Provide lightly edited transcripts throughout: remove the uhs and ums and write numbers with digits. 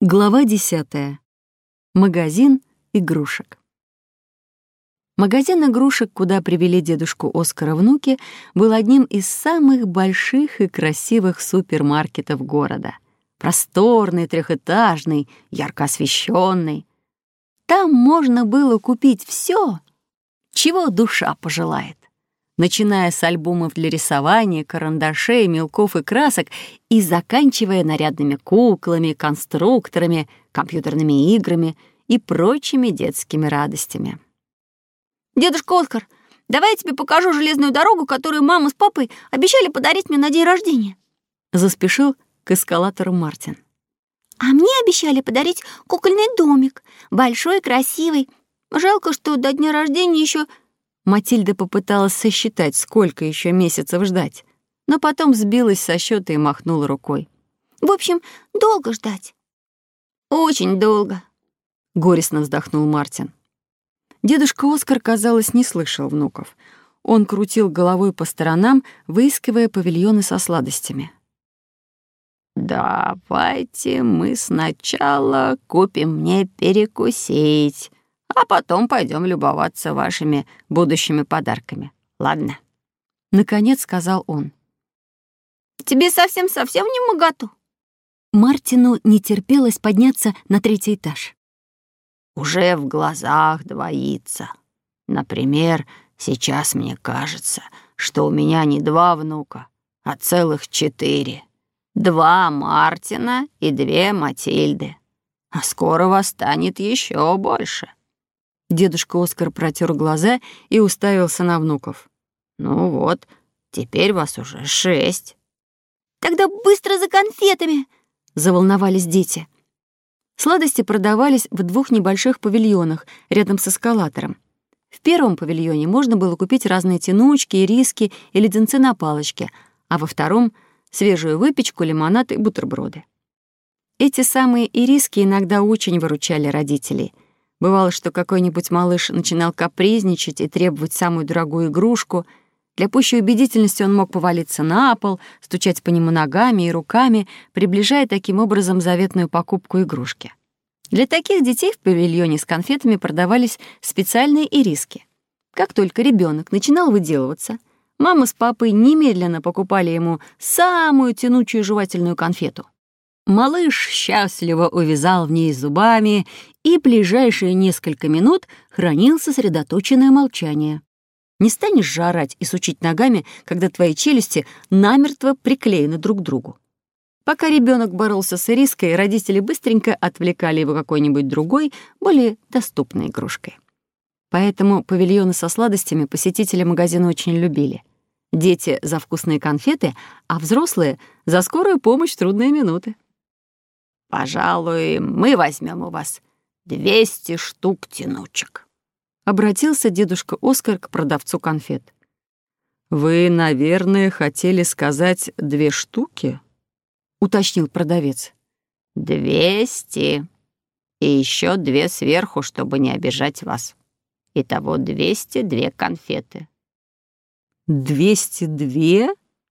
Глава 10. Магазин игрушек. Магазин игрушек, куда привели дедушку Оскара внуки, был одним из самых больших и красивых супермаркетов города. Просторный, трехэтажный, ярко освещенный. Там можно было купить все, чего душа пожелает, начиная с альбомов для рисования, карандашей, мелков и красок и заканчивая нарядными куклами, конструкторами, компьютерными играми и прочими детскими радостями. «Дедушка Оскар, давай я тебе покажу железную дорогу, которую мама с папой обещали подарить мне на день рождения», — заспешил к эскалатору Мартин. «А мне обещали подарить кукольный домик, большой, красивый. Жалко, что до дня рождения еще...» Матильда попыталась сосчитать, сколько еще месяцев ждать, но потом сбилась со счета и махнула рукой. «В общем, долго ждать. Очень долго», — горестно вздохнул Мартин. Дедушка Оскар, казалось, не слышал внуков. Он крутил головой по сторонам, выискивая павильоны со сладостями. «Давайте мы сначала купим мне перекусить, а потом пойдем любоваться вашими будущими подарками. Ладно?» Наконец сказал он. «Тебе совсем-совсем не моготу?» Мартину не терпелось подняться на 3-й этаж. «Уже в глазах двоится. Например, сейчас мне кажется, что у меня не 2 внука, а целых 4. 2 Мартина и 2 Матильды. А скоро вас станет еще больше». Дедушка Оскар протер глаза и уставился на внуков. «Ну вот, теперь вас уже 6. «Тогда быстро за конфетами!» — заволновались дети. Сладости продавались в 2 небольших павильонах рядом с эскалатором. В первом павильоне можно было купить разные тянучки, ириски и леденцы на палочке, а во втором — свежую выпечку, лимонад и бутерброды. Эти самые ириски иногда очень выручали родителей. Бывало, что какой-нибудь малыш начинал капризничать и требовать самую дорогую игрушку. Для пущей убедительности он мог повалиться на пол, стучать по нему ногами и руками, приближая таким образом заветную покупку игрушки. Для таких детей в павильоне с конфетами продавались специальные ириски. Как только ребенок начинал выделываться, мама с папой немедленно покупали ему самую тянучую жевательную конфету. Малыш счастливо увязал в ней зубами и ближайшие несколько минут хранил сосредоточенное молчание. Не станешь же орать и сучить ногами, когда твои челюсти намертво приклеены друг к другу. Пока ребенок боролся с ириской, родители быстренько отвлекали его какой-нибудь другой, более доступной игрушкой. Поэтому павильоны со сладостями посетители магазина очень любили. Дети — за вкусные конфеты, а взрослые — за скорую помощь в трудные минуты. «Пожалуй, мы возьмем у вас 200 штук тянучек», — обратился дедушка Оскар к продавцу конфет. «Вы, наверное, хотели сказать 2 штуки?» — уточнил продавец. 200. И еще 2 сверху, чтобы не обижать вас. Итого 202 конфеты». 202?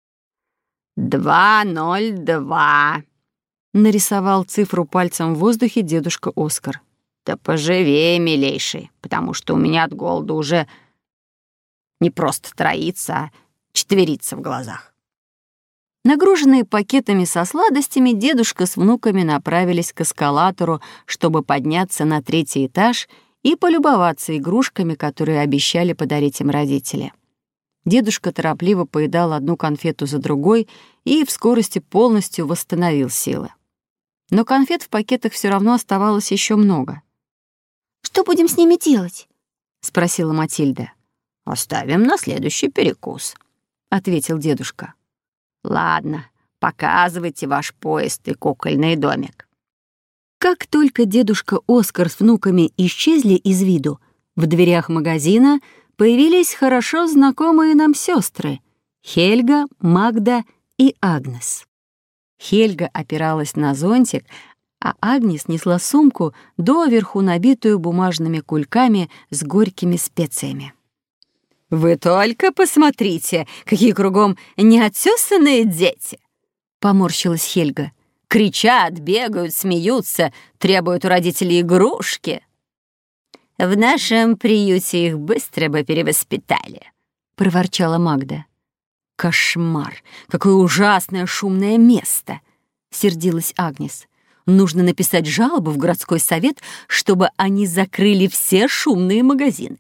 202. Нарисовал цифру пальцем в воздухе дедушка Оскар. «Да поживее, милейший, потому что у меня от голода уже не просто троится, а четверится в глазах». Нагруженные пакетами со сладостями, дедушка с внуками направились к эскалатору, чтобы подняться на 3-й этаж и полюбоваться игрушками, которые обещали подарить им родители. Дедушка торопливо поедал одну конфету за другой и в скорости полностью восстановил силы. Но конфет в пакетах все равно оставалось еще много. «Что будем с ними делать?» — спросила Матильда. «Оставим на следующий перекус», — ответил дедушка. «Ладно, показывайте ваш поезд и кукольный домик». Как только дедушка Оскар с внуками исчезли из виду, в дверях магазина появились хорошо знакомые нам сестры — Хельга, Магда и Агнес. Хельга опиралась на зонтик, а Агнес несла сумку, доверху набитую бумажными кульками с горькими специями. «Вы только посмотрите, какие кругом неотесанные дети!» — поморщилась Хельга. Кричат, бегают, смеются, требуют у родителей игрушки. В нашем приюте их быстро бы перевоспитали, проворчала Магда. Кошмар! Какое ужасное шумное место! Сердилась Агнес. Нужно написать жалобу в городской совет, чтобы они закрыли все шумные магазины.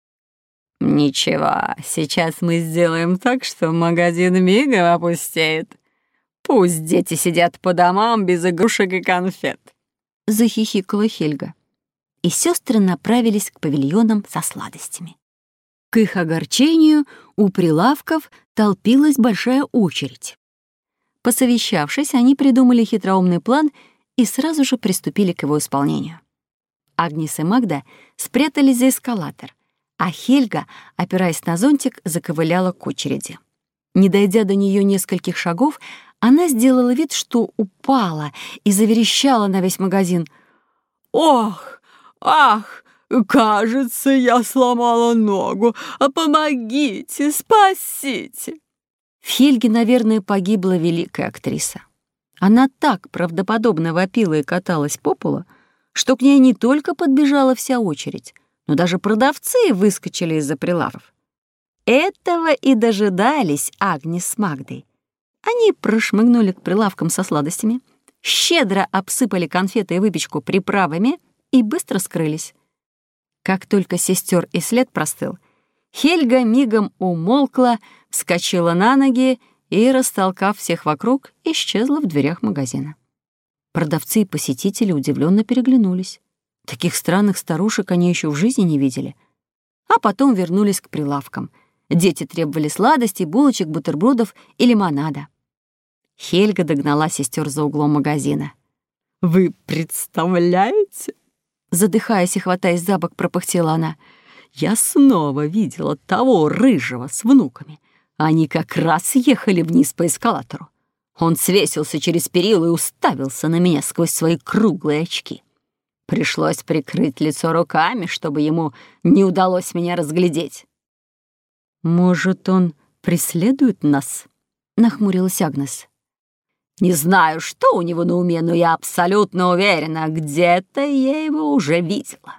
Ничего, сейчас мы сделаем так, что магазин мигом опустеет. Пусть дети сидят по домам без игрушек и конфет. Захихикала Хельга. И сестры направились к павильонам со сладостями. К их огорчению у прилавков толпилась большая очередь. Посовещавшись, они придумали хитроумный план и сразу же приступили к его исполнению. Агнес и Магда спрятались за эскалатор, а Хельга, опираясь на зонтик, заковыляла к очереди. Не дойдя до нее нескольких шагов, она сделала вид, что упала, и заверещала на весь магазин. «Ох! Ах! Кажется, я сломала ногу! Помогите! Спасите!» В Хельге, наверное, погибла великая актриса. Она так правдоподобно вопила и каталась по полу, что к ней не только подбежала вся очередь, но даже продавцы выскочили из-за прилавков. Этого и дожидались Агнес с Магдой. Они прошмыгнули к прилавкам со сладостями, щедро обсыпали конфеты и выпечку приправами и быстро скрылись. Как только сестер и след простыл, Хельга мигом умолкла, вскочила на ноги и, растолкав всех вокруг, исчезла в дверях магазина. Продавцы и посетители удивленно переглянулись. Таких странных старушек они еще в жизни не видели. А потом вернулись к прилавкам. Дети требовали сладостей, булочек, бутербродов и лимонада. Хельга догнала сестер за углом магазина. «Вы представляете?» Задыхаясь и хватаясь за бок, пропыхтела она. «Я снова видела того рыжего с внуками. Они как раз ехали вниз по эскалатору. Он свесился через перила и уставился на меня сквозь свои круглые очки. Пришлось прикрыть лицо руками, чтобы ему не удалось меня разглядеть». «Может, он преследует нас?» — нахмурилась Агнес. «Не знаю, что у него на уме, но я абсолютно уверена, где-то я его уже видела».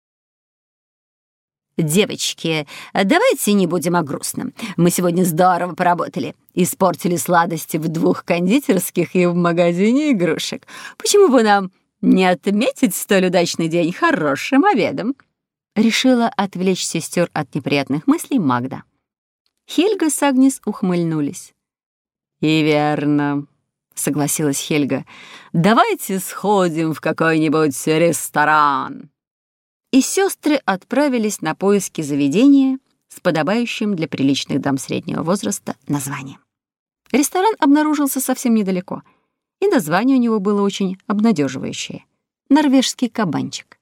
«Девочки, давайте не будем о грустном. Мы сегодня здорово поработали. Испортили сладости в 2 кондитерских и в магазине игрушек. Почему бы нам не отметить столь удачный день хорошим обедом?» Решила отвлечь сестер от неприятных мыслей Магда. Хельга с Агнес ухмыльнулись. «И верно», — согласилась Хельга. «Давайте сходим в какой-нибудь ресторан». И сестры отправились на поиски заведения с подобающим для приличных дам среднего возраста названием. Ресторан обнаружился совсем недалеко, и название у него было очень обнадеживающее — «Норвежский кабанчик».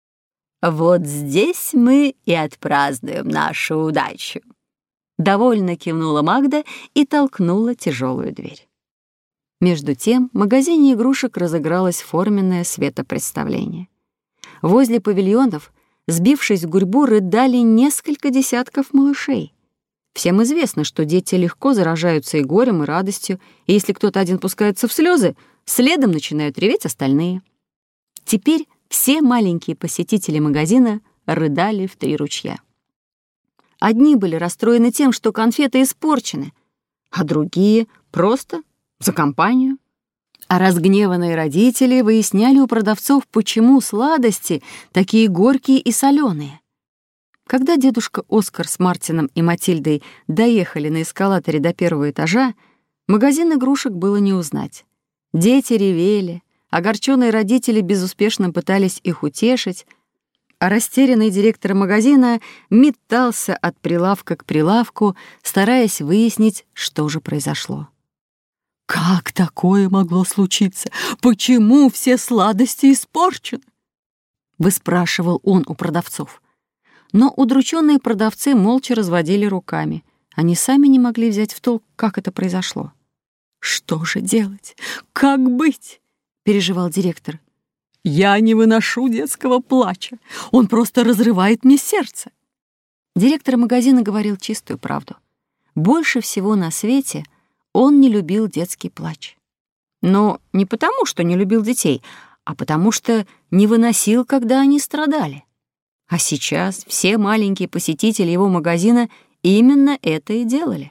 «Вот здесь мы и отпразднуем нашу удачу», — довольно кивнула Магда и толкнула тяжелую дверь. Между тем в магазине игрушек разыгралось форменное светопредставление. Возле павильонов, сбившись в гурьбу, рыдали несколько десятков малышей. Всем известно, что дети легко заражаются и горем, и радостью, и если кто-то один пускается в слезы, следом начинают реветь остальные. Теперь все маленькие посетители магазина рыдали в 3 ручья. Одни были расстроены тем, что конфеты испорчены, а другие просто за компанию. А разгневанные родители выясняли у продавцов, почему сладости такие горькие и соленые. Когда дедушка Оскар с Мартином и Матильдой доехали на эскалаторе до 1-го этажа, магазин игрушек было не узнать. Дети ревели, огорченные родители безуспешно пытались их утешить, а растерянный директор магазина метался от прилавка к прилавку, стараясь выяснить, что же произошло. «Как такое могло случиться? Почему все сладости испорчены?» — выспрашивал он у продавцов. Но удрученные продавцы молча разводили руками. Они сами не могли взять в толк, как это произошло. «Что же делать? Как быть?» — переживал директор. «Я не выношу детского плача. Он просто разрывает мне сердце». Директор магазина говорил чистую правду. Больше всего на свете он не любил детский плач. Но не потому, что не любил детей, а потому что не выносил, когда они страдали. А сейчас все маленькие посетители его магазина именно это и делали.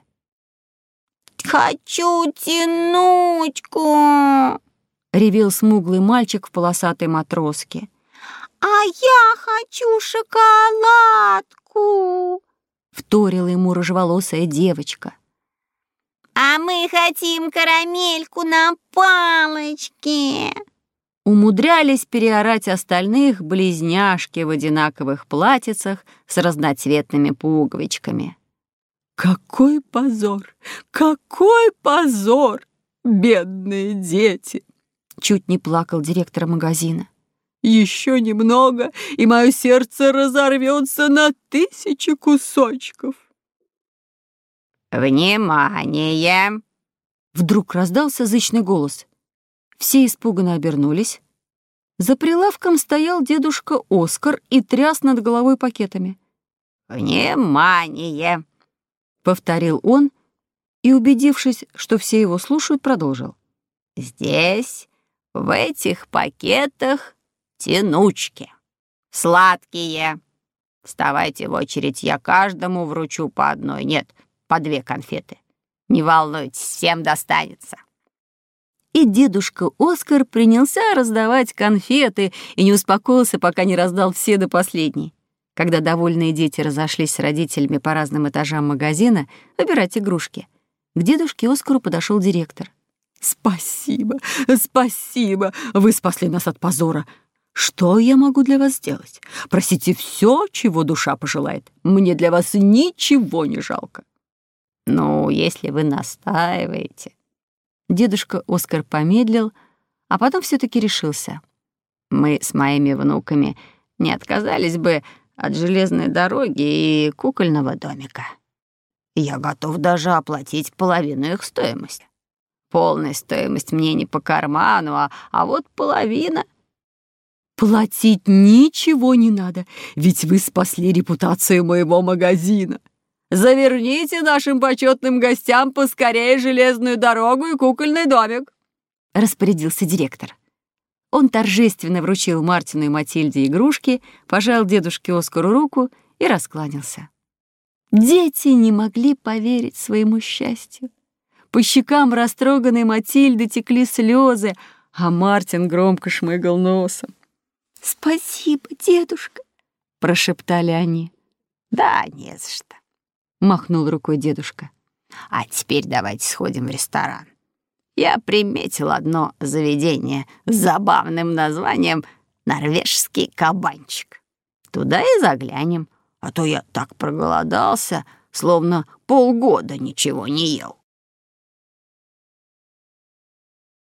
«Хочу тянучку!» — ревел смуглый мальчик в полосатой матроске. «А я хочу шоколадку!» — вторила ему рыжеволосая девочка. «А мы хотим карамельку на палочке!» Умудрялись переорать остальных близняшки в одинаковых платьицах с разноцветными пуговичками. «Какой позор! Какой позор! Бедные дети!» — чуть не плакал директор магазина. «Еще немного, и мое сердце разорвется на 1000 кусочков!» «Внимание!» Вдруг раздался зычный голос. Все испуганно обернулись. За прилавком стоял дедушка Оскар и тряс над головой пакетами. «Внимание!» — повторил он и, убедившись, что все его слушают, продолжил. «Здесь, в этих пакетах, тянучки. Сладкие. Вставайте в очередь, я каждому вручу по одной. Нет, по 2 конфеты. Не волнуйтесь, всем достанется». И дедушка Оскар принялся раздавать конфеты и не успокоился, пока не раздал все до последней. Когда довольные дети разошлись с родителями по разным этажам магазина выбирать игрушки, к дедушке Оскару подошел директор. «Спасибо, спасибо, вы спасли нас от позора. Что я могу для вас сделать? Просите все, чего душа пожелает. Мне для вас ничего не жалко». «Ну, если вы настаиваете...» Дедушка Оскар помедлил, а потом все-таки решился. «Мы с моими внуками не отказались бы от железной дороги и кукольного домика. Я готов даже оплатить половину их стоимости. Полная стоимость мне не по карману, а вот половина...» «Платить ничего не надо, ведь вы спасли репутацию моего магазина. Заверните нашим почетным гостям поскорее железную дорогу и кукольный домик», — распорядился директор. Он торжественно вручил Мартину и Матильде игрушки, пожал дедушке Оскару руку и раскланялся. Дети не могли поверить своему счастью. По щекам растроганной Матильды текли слезы, а Мартин громко шмыгал носом. «Спасибо, дедушка», — прошептали они. «Да, не за что», — махнул рукой дедушка. «А теперь давайте сходим в ресторан. Я приметил одно заведение с забавным названием «Норвежский кабанчик». Туда и заглянем, а то я так проголодался, словно полгода ничего не ел».